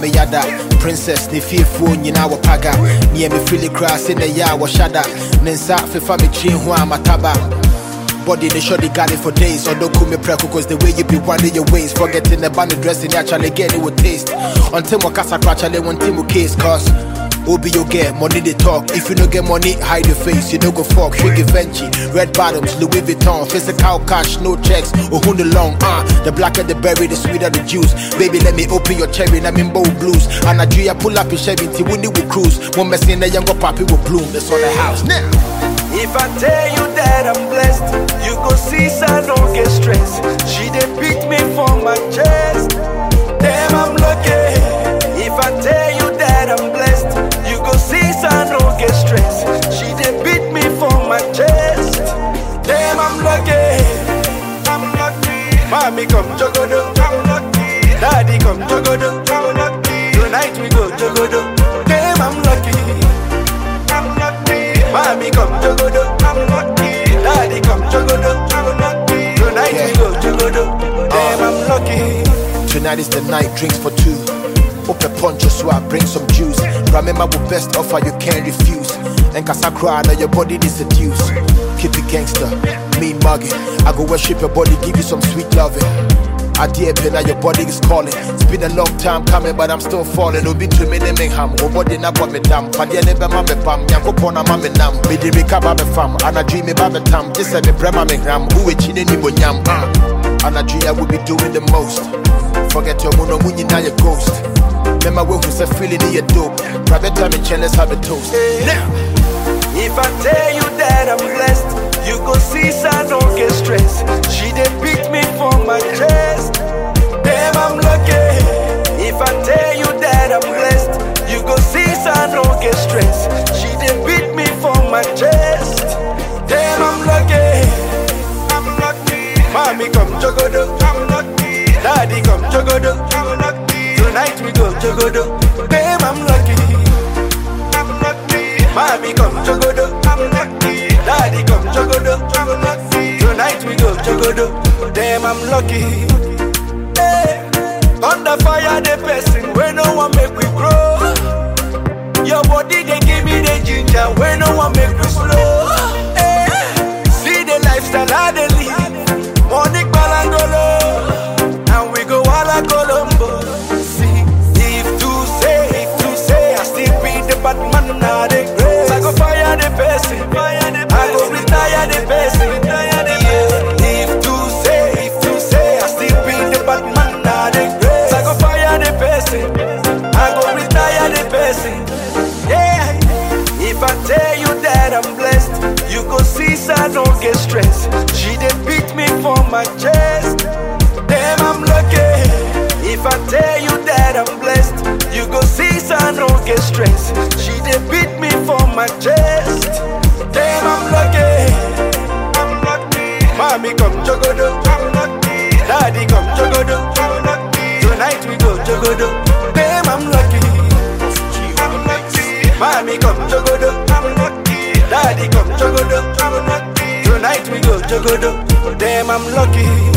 me yada. Princess, ni fearful, you know, paga. Near me, feel it cross in the ya, was shada. Nensa, for family, chin, who am a taba. Body, they sure they got it for days. Or don't call me preco, cause the way you be winding your ways. Forgetting the band dressing, actually get it with taste. Until my casa crash, I want Timo case, cause Obi you get money they talk. If you don't get money, hide your face. You don't go fuck, shake Givenchy, red bottoms, Louis Vuitton, physical cash, no checks, or who the long, the blacker the berry, the sweeter the juice. Baby, let me open your cherry, let me bold blues. And I dream, pull up your Chevy, Winnie will cruise. One mess in the younger papi will bloom. That's on the house now. If I tell you that I'm blessed, you go see, so I don't get stressed. She did beat me for my chest. Damn, I'm lucky. If I tell you that I'm blessed, you go see, so I don't get stressed. She did beat me for my chest. Damn, I'm lucky. I'm lucky. Mommy come jogodo, I'm lucky. Daddy come jogodo, I'm lucky. Tonight we go jogodo. Damn, I'm lucky. I'm lucky. Mommy come jogodo, I'm lucky. Daddy come jogodo, I'm lucky. Tonight we go jogodo. Damn, I'm lucky. Tonight is the night, drinks for two. Open poncho so I bring some juice. Remember the best offer you can't refuse. And cause I cry now your body is seduced. Keep it gangster, mean mugging. I go worship your body, give you some sweet loving. I dear now your body is calling. It's been a long time coming, but I'm still falling. Obi to me name ham. O body na kwa me dam. Padia nebe mame pam. Yanko pona mame nam. Bidi rika babe fam. Ana dream me babe tam. Just say me brema me gram. Who we chine ni bonyam. Ana dream I will be doing the most. Forget your mono muni na your ghost. Remember when we say feeling in your dope. Private time in chillers have a toast. Now, if I tell you that I'm blessed, you go see, so I don't get stressed. She did beat me for my chest. Damn, I'm lucky. If I tell you that I'm blessed, you go see, so I don't get stressed. She did beat me for my chest. Damn, I'm lucky. I'm lucky. Mommy come jogodo, I'm lucky. Daddy come jogodo, I'm lucky. Tonight we go jogodo. Damn, I'm lucky. I'm lucky. Mommy come jogodo, I'm lucky. Daddy come jogodo, I'm lucky. Tonight we go jogodo. Damn, I'm lucky. Hey. Thunder fire the person when no one make we grow. Your body they give me the ginger when no one make we slow. Hey. See the lifestyle I they live. Money balangolo. And we go all Colombo. See, if to say, I still be the bad man now they grace. I go fire the person, I go retire the person. Yeah. If to say, I still be the bad man now they grace. I go fire the person, I go retire the person. Yeah. If I tell you that I'm blessed, you go see, so I don't get stressed. She did beat me for my chest. Damn, I'm lucky. If I tell you that I'm blessed, you go see, so I don't get stressed. She did beat me for my chest. Damn, I'm lucky. I'm lucky. Mommy come jogodo, I'm lucky. Daddy come jogodo, I'm lucky. Tonight we go jogodo. Damn, I'm lucky. I'm lucky. Mommy come jogodo, I'm lucky. Daddy come jogodo, I'm lucky. Tonight we go jogodo. Damn, I'm lucky.